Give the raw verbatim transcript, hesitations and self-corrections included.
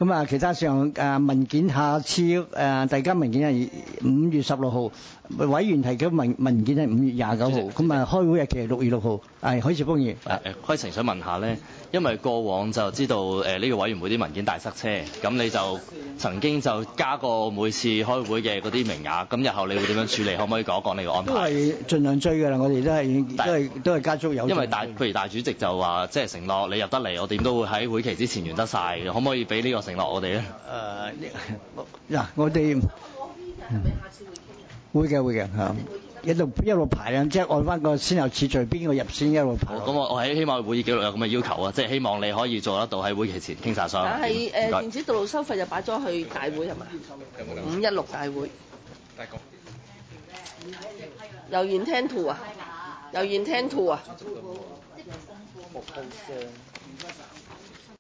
咁啊，其他上誒文件下次誒遞交文件係五月十六號，委員提交文文件係五月廿九號，咁啊開會日期係六月六號。係許智峯議員。 誒誒，規程想問下咧，因為過往就知道誒呢個委員會啲文件大塞車，咁你就曾經就加過每次開會嘅嗰啲名額，咁日後你會點樣處理？可唔可以講一講你個安排？ 都係盡量追㗎啦，我哋都係都係都係加足有。 因為大譬如大主席就話，即係承諾你入得嚟，我點都會喺會期之前完得晒。可唔可以俾呢個承諾我哋咧？ 誒嗱，我哋會嘅會嘅嚇，一路一路排啊，即係按翻個先後次序，邊個入先一路排。 咁我我喺希望會議記錄有咁嘅要求啊，即係希望你可以做得到喺會期前傾晒所有。 但係誒電子道路收費就擺咗去大會係嘛？五一六大會。大哥。有 intend to 啊？有 intend to 啊？